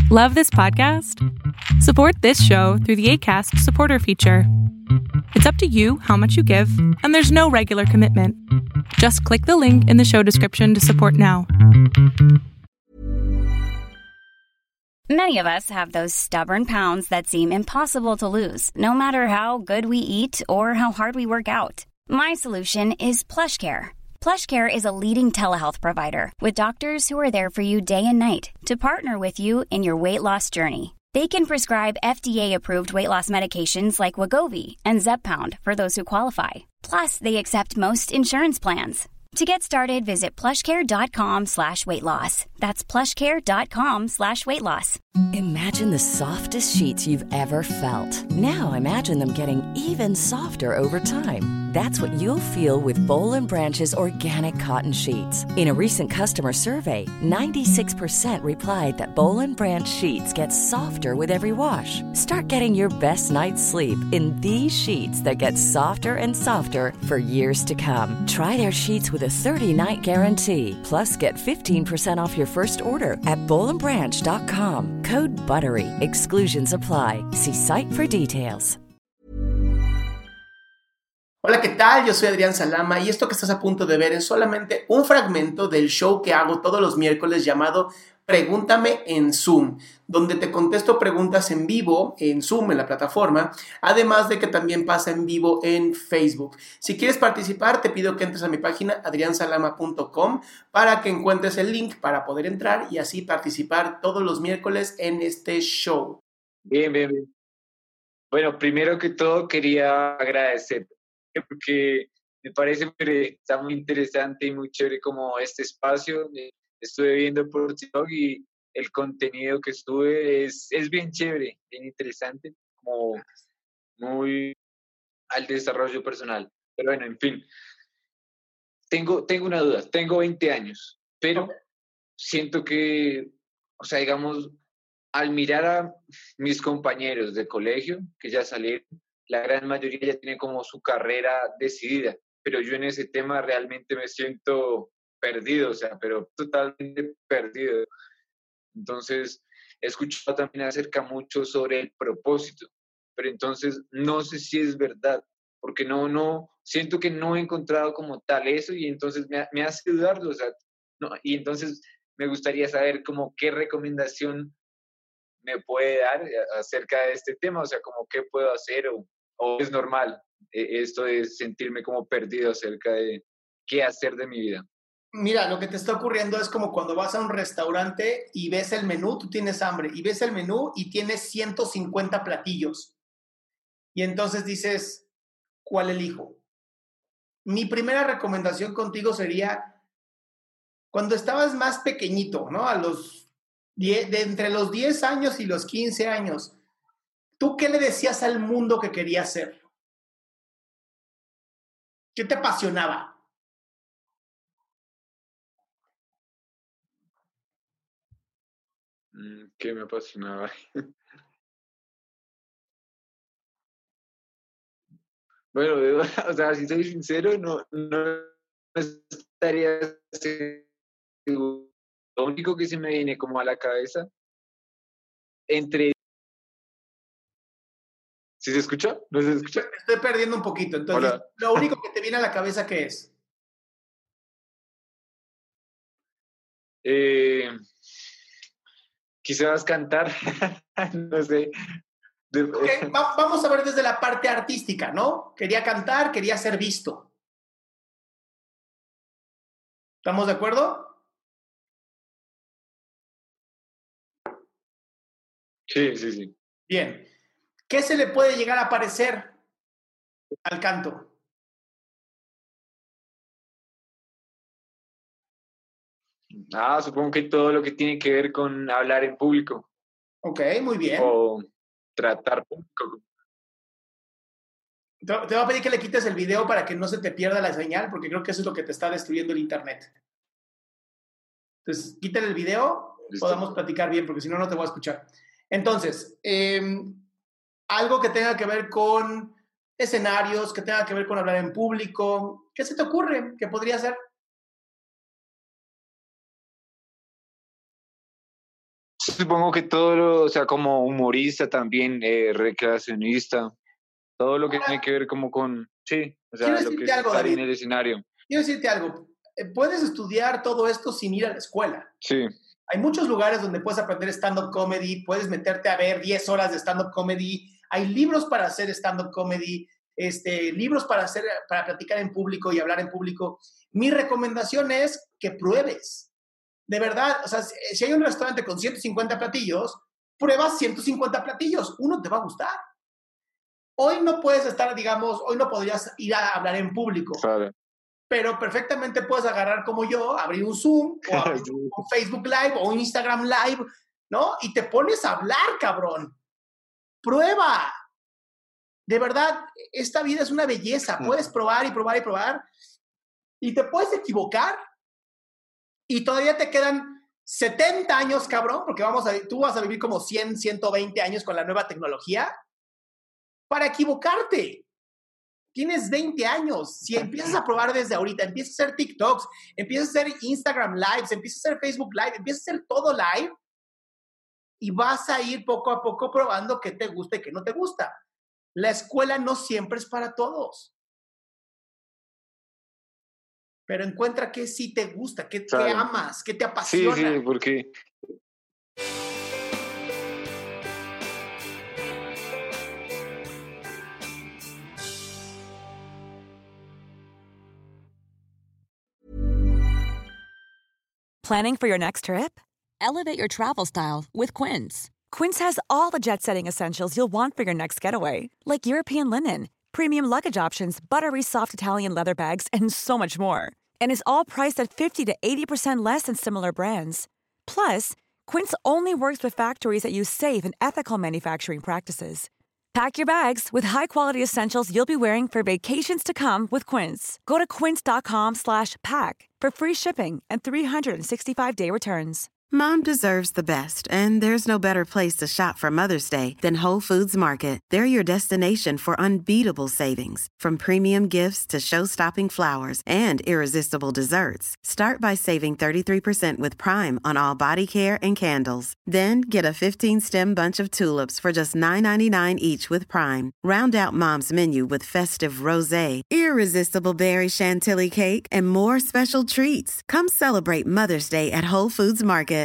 Love this podcast? Support this show through the Acast supporter feature. It's up to you how much you give, and there's no regular commitment. Just click the link in the show description to support now. Many of us have those stubborn pounds that seem impossible to lose, no matter how good we eat or how hard we work out. My solution is PlushCare. PlushCare is a leading telehealth provider with doctors who are there for you day and night to partner with you in your weight loss journey. They can prescribe FDA-approved weight loss medications like Wegovy and Zepbound for those who qualify. Plus, they accept most insurance plans. To get started, visit plushcare.com/weightloss. That's plushcare.com/weightloss. Imagine the softest sheets you've ever felt. Now imagine them getting even softer over time. That's what you'll feel with Boll & Branch's organic cotton sheets. In a recent customer survey, 96% replied that Boll & Branch sheets get softer with every wash. Start getting your best night's sleep in these sheets that get softer and softer for years to come. Try their sheets with a 30-night guarantee. Plus, get 15% off your first order at bollandbranch.com. Code BUTTERY. Exclusions apply. See site for details. Hola, ¿qué tal? Yo soy Adrián Salama y esto que estás a punto de ver es solamente un fragmento del show que hago todos los miércoles llamado Pregúntame en Zoom, donde te contesto preguntas en vivo en Zoom, en la plataforma, además de que también pasa en vivo en Facebook. Si quieres participar, te pido que entres a mi página adriansalama.com para que encuentres el link para poder entrar y así participar todos los miércoles en este show. Bien. Bueno, primero que todo quería agradecer porque me parece que está muy interesante y muy chévere como este espacio. Estuve viendo por TikTok y el contenido que estuve es bien chévere, bien interesante, como muy al desarrollo personal. Pero bueno, en fin, tengo una duda. Tengo 20 años, pero siento que, o sea, digamos, al mirar a mis compañeros de colegio, que ya salieron, la gran mayoría ya tiene como su carrera decidida, pero yo en ese tema realmente me siento perdido, o sea, pero totalmente perdido. Entonces, he escuchado también acerca mucho sobre el propósito, pero entonces no sé si es verdad, porque no, siento que no he encontrado como tal eso y entonces me hace dudarlo, o sea, no, y entonces me gustaría saber como qué recomendación me puede dar acerca de este tema, o sea, como qué puedo hacer o es normal esto de sentirme como perdido acerca de qué hacer de mi vida. Mira, lo que te está ocurriendo es como cuando vas a un restaurante y ves el menú, tú tienes hambre, y ves el menú y tienes 150 platillos. Y entonces dices, ¿cuál elijo? Mi primera recomendación contigo sería, cuando estabas más pequeñito, ¿no? Entre los 10 años y los 15 años, ¿tú qué le decías al mundo que querías ser? ¿Qué te apasionaba? ¿Qué me apasionaba? Bueno, o sea, si soy sincero, no estaría seguro. Lo único que se me viene como a la cabeza, ¿sí se escucha? ¿No se escucha? Estoy perdiendo un poquito, entonces, Hola. lo único que te viene a la cabeza, ¿qué es? Quizás cantar, no sé. Okay, vamos a ver desde la parte artística, ¿no? Quería cantar, quería ser visto. ¿Estamos de acuerdo? Sí. Bien. ¿Qué se le puede llegar a parecer al canto? Supongo que todo lo que tiene que ver con hablar en público. Ok, muy bien. O tratar público. Te voy a pedir que le quites el video para que no se te pierda la señal, porque creo que eso es lo que te está destruyendo el internet. Entonces, quítale el video, podamos platicar bien, porque si no, no te voy a escuchar. Entonces, algo que tenga que ver con escenarios, que tenga que ver con hablar en público, ¿qué se te ocurre que podría ser? Supongo que o sea, como humorista también, recreacionista, todo lo que tiene que ver como con, sí, o sea, Quiero lo que decirte es algo, estar en David. el escenario. Quiero decirte algo. Puedes estudiar todo esto sin ir a la escuela. Sí. Hay muchos lugares donde puedes aprender stand-up comedy, puedes meterte a ver 10 horas de stand-up comedy. Hay libros para hacer stand-up comedy, libros para platicar en público y hablar en público. Mi recomendación es que pruebes. De verdad, o sea, si hay un restaurante con 150 platillos, pruebas 150 platillos. Uno te va a gustar. Hoy no puedes estar, digamos, hoy no podrías ir a hablar en público. Claro. Pero perfectamente puedes agarrar como yo, abrir un Zoom o abrir un Facebook Live o un Instagram Live, ¿no? Y te pones a hablar, cabrón. Prueba. De verdad, esta vida es una belleza. Puedes probar y probar y probar. Y te puedes equivocar. Y todavía te quedan 70 años, cabrón, porque tú vas a vivir como 100, 120 años con la nueva tecnología para equivocarte. Tienes 20 años. Si empiezas a probar desde ahorita, empiezas a hacer TikToks, empiezas a hacer Instagram Lives, empiezas a hacer Facebook Live, empiezas a hacer todo live y vas a ir poco a poco probando qué te gusta y qué no te gusta. La escuela no siempre es para todos. Pero encuentra qué sí te gusta, qué amas, qué te apasiona. Sí, sí, porque... Planning for your next trip? Elevate your travel style with Quince. Quince has all the jet-setting essentials you'll want for your next getaway, like European linen, premium luggage options, buttery soft Italian leather bags, and so much more. And is all priced at 50 to 80% less than similar brands. Plus, Quince only works with factories that use safe and ethical manufacturing practices. Pack your bags with high-quality essentials you'll be wearing for vacations to come with Quince. Go to quince.com/pack for free shipping and 365-day returns. Mom deserves the best, and there's no better place to shop for Mother's Day than Whole Foods Market. They're your destination for unbeatable savings, from premium gifts to show-stopping flowers and irresistible desserts. Start by saving 33% with Prime on all body care and candles. Then get a 15-stem bunch of tulips for just $9.99 each with Prime. Round out Mom's menu with festive rosé, irresistible berry chantilly cake, and more special treats. Come celebrate Mother's Day at Whole Foods Market.